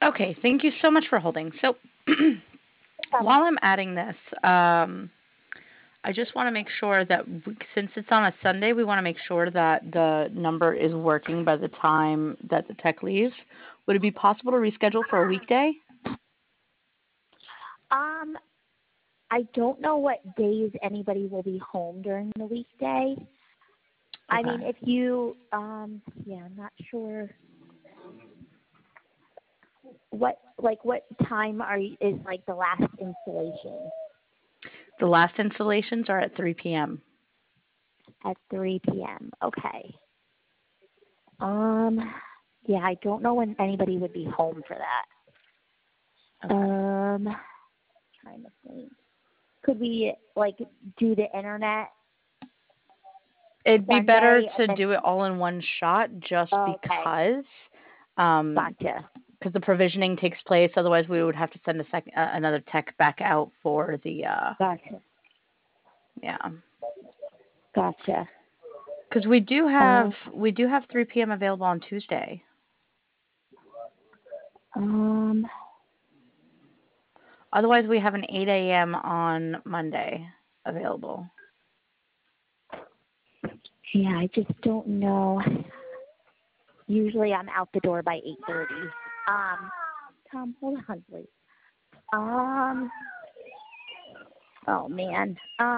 Okay, thank you so much for holding. So No problem. while I'm adding this, I just want to make sure that since it's on a Sunday, we want to make sure that the number is working by the time that the tech leaves. Would it be possible to reschedule for a weekday? Um, I don't know what days anybody will be home during the weekday. I Okay. mean, if you, yeah, I'm not sure what time is like the last installation The last installations are at 3 p.m. at 3 p.m. Okay. Yeah, I don't know when anybody would be home for that. Okay. Trying to think. Could we like do the internet It'd be better Sunday to and do it all in one shot just then okay, because um gotcha, because the provisioning takes place. Otherwise, we would have to send another tech back out for the gotcha, yeah. gotcha. Because we do have 3 p.m. available on Tuesday. Um, Otherwise, we have an 8 a.m. on Monday available. yeah, I just don't know. Usually I'm out the door by 8:30. Tom, hold on, please. Um, oh man.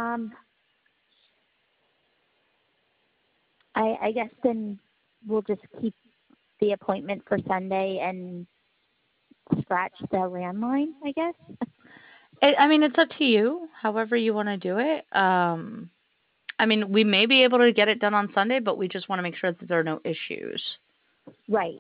I guess then we'll just keep the appointment for Sunday and scratch the landline, I guess. I mean, it's up to you. However you want to do it. I mean, we may be able to get it done on Sunday, but we just want to make sure that there are no issues. Right.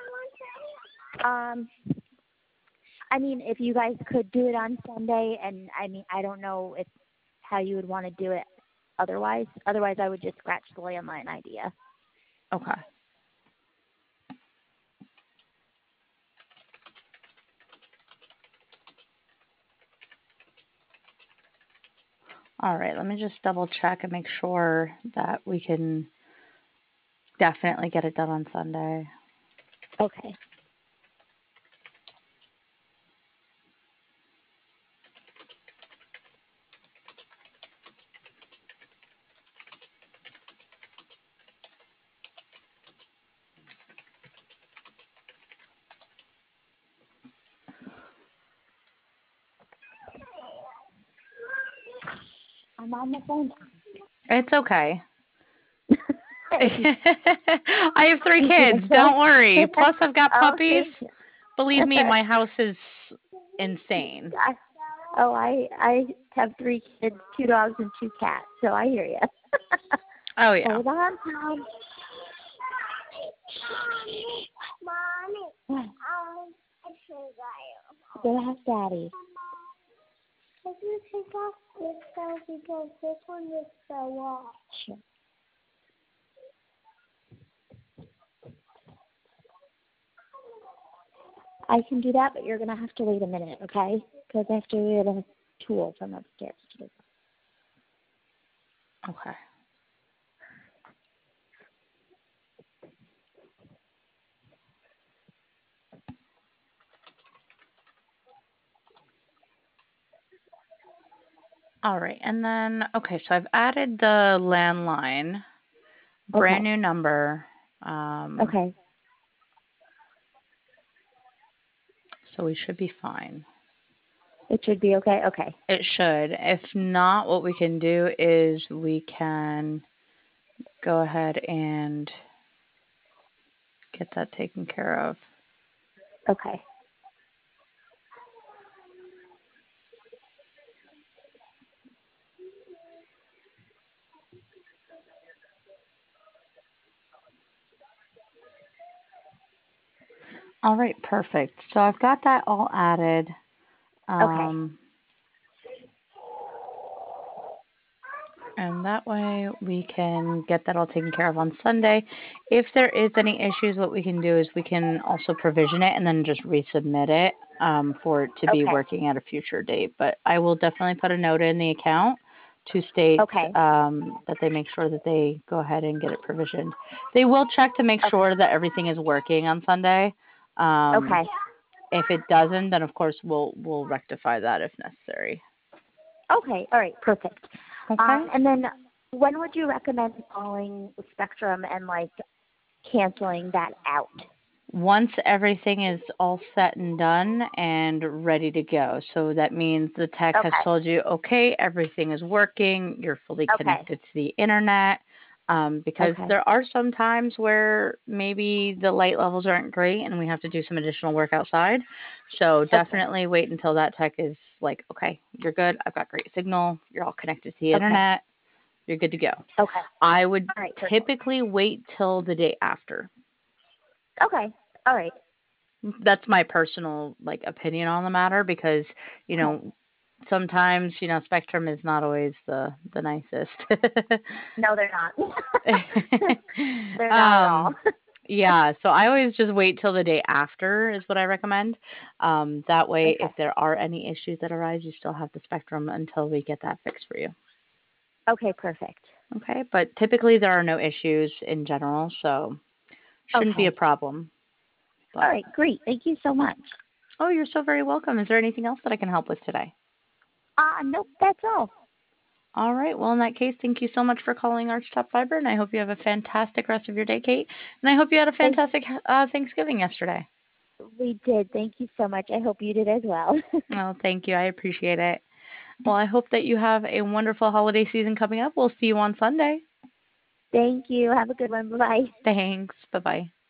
Um, I mean, if you guys could do it on Sunday, and I mean, I don't know if how you would want to do it otherwise. Otherwise, I would just scratch the landline idea. Okay. All right. Let me just double check and make sure that we can definitely get it done on Sunday. Okay. I'm on the phone. It's okay. Hey, I have three you kids. Don't worry. okay? Plus, I've got Oh, thank puppies. you. Believe me, my house is insane. I have 3 kids, 2 dogs, and 2 cats, so I hear you. Oh, yeah. Hold on, Tom. Mommy, go ask Daddy. If you take off this though, because this one is the watch. I can do that, but you're gonna have to wait a minute, okay? Because I have to get a tool from upstairs to do Okay. All right. And then, okay, so I've added the landline, that. brand Okay. new number. Um, Okay. so we should be fine. It should be okay. Okay. It should. If not, what we can do is we can go ahead and get that taken care of. Okay. All right, perfect. So I've got that all added. Okay. Um, and that way we can get that all taken care of on Sunday. If there is any issues, what we can do is we can also provision it and then just resubmit it for it to be Okay. working at a future date. But I will definitely put a note in the account to state Okay. that they make sure that they go ahead and get it provisioned. They will check to make Okay. sure that everything is working on Sunday. Um, Okay. If it doesn't, then of course we'll rectify that if necessary. Okay, all right, perfect. Okay. And then when would you recommend calling Spectrum and like canceling that out? Once everything is all set and done and ready to go. So that means the tech has Okay, told you, okay, everything is working, you're fully okay, connected to the internet. Because okay, there are some times where maybe the light levels aren't great and we have to do some additional work outside. So okay, definitely wait until that tech is like, okay, you're good. I've got great signal. You're all connected to the okay, internet. You're good to go. okay. I would All right, perfect. typically wait till the day after. Okay, all right. That's my personal like opinion on the matter because you Okay. know sometimes Spectrum is not always the nicest. No, they're not. They're not at all. um yeah, so I always just wait till the day after is what I recommend. That way Okay. if there are any issues that arise, you still have the Spectrum until we get that fixed for you. Okay, perfect. Okay, but typically there are no issues in general, so shouldn't be a Okay. problem. All But right, great. Thank you so much. oh, you're so very welcome. Is there anything else that I can help with today? Nope, that's all. All right. Well, in that case, thank you so much for calling Archtop Fiber, and I hope you have a fantastic rest of your day, Kate. And I hope you had a Thank fantastic Thanksgiving yesterday. We did. Thank you so much. I hope you did as well. Oh, thank you. I appreciate it. Well, I hope that you have a wonderful holiday season coming up. We'll see you on Sunday. Thank you. Have a good one. Bye-bye. Thanks. Bye bye.